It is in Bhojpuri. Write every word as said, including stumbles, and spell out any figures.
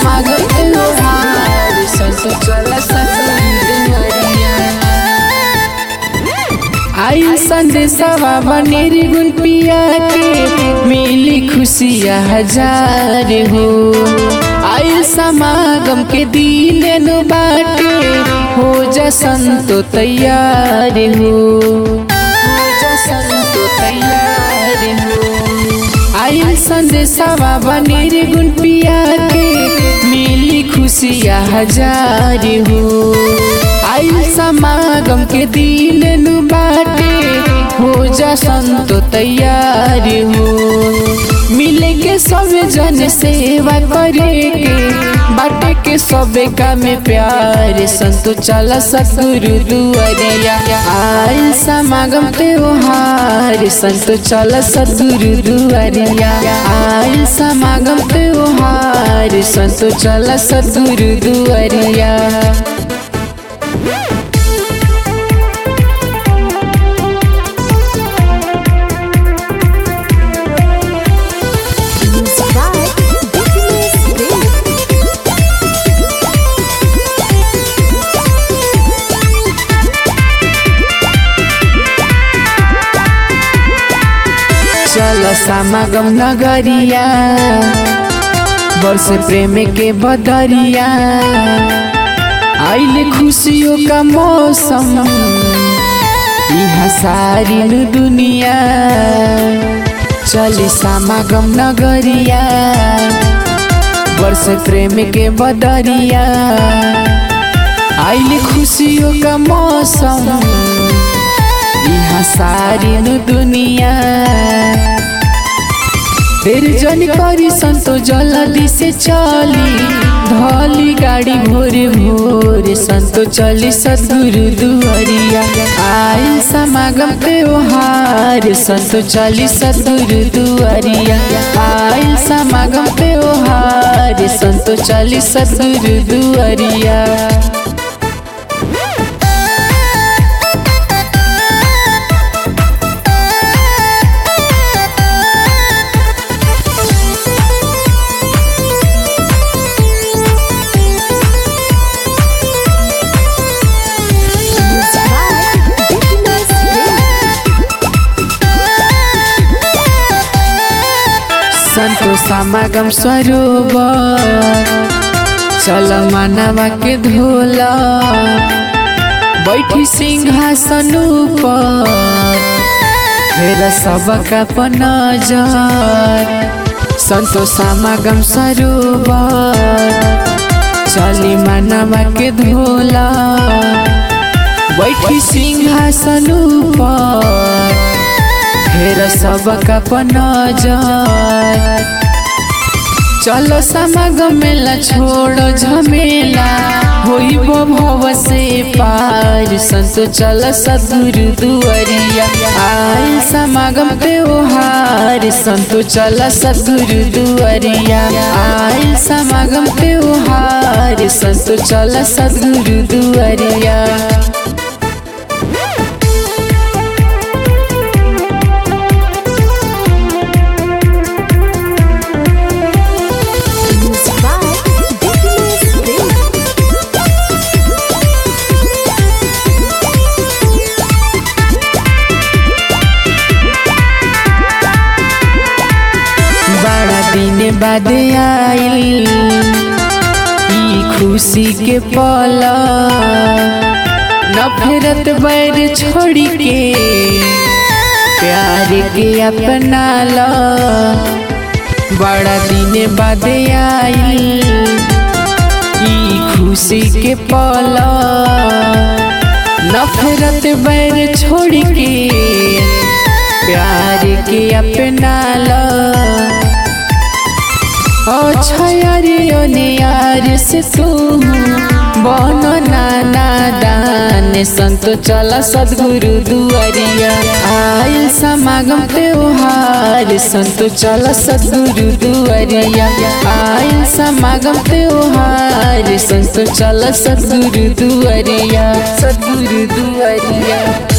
समागम त्योहार संतो चला सतगुरु दुआरिया। आई संदेशवा बनेरी गुण पिया के मिली खुशियाँ हजार हो। आई समागम के दिन नु बाटे हो जा संतो तैयार हो, हो जा संतो तैयार हो। आई संदेशवा बनेरी गुण पिया के मिली खुशियाँ हजार हो। आई समागम के दिन नु बाटे हो जा संतो तैयार हो। मिले के सब जन सेवा करे के बाटे के सबे का में प्यार संतो चला सतगुरु दुआरिया। आई समागम त्योहार संतो चला सतगुरु दुआरिया। आई समागम त्योहार संतो चला सतगुरु दुआरिया। चल समागम नगरिया वर्ष प्रेम के बदरिया। आइले खुशियों का मौसम यहाँ सारी दुनिया। चल समागम नगरिया वर्ष प्रेम के बदरिया। आइले खुशियों का मौसम यहाँ सारी दुनिया। फिर जन करी संतो जल्दी से चली धली गाड़ी भोरे भोरे संतो चली सतगुरु दुआरिया। आई समागम त्योहार संतो चली सतगुरु दुआरिया। आई समागम त्योहार संतो चली सतगुरु दुआरिया। संतो समागम सरोवर चल मानवा के धोला। बैठी सिंहासन पर फेर सबका नजर। संतो समागम सरोवर चली मानवा के धोला। बैठी सिंहासन पर फेर सबका नजर। चलो समागम मेला छोड़ो झमेला होई भव से पार संतो चला सतगुरु दुआरिया। आई समागम त्योहार संतो चला सतगुरु दुआरिया। आई समागम त्योहार संतो चला सतगुरु दुआरिया। दिन बाद आइल ई खुशी के पल। नफरत बैर छोड़ी के प्यार के अपना ला। बड़ा दिन बाद आइल ई खुशी के पल। नफरत बैर छोड़ी के प्यार के अपना ला। अच्छा यार से तू बनो नाना दान संतो चला सतगुरु दुआरिया। आइल समागम त्योहार संतो चला सतगुरु दुआरिया। आइल समागम त्योहार संतो चला सतगुरु दुआरिया। सतगुरु दुआरिया।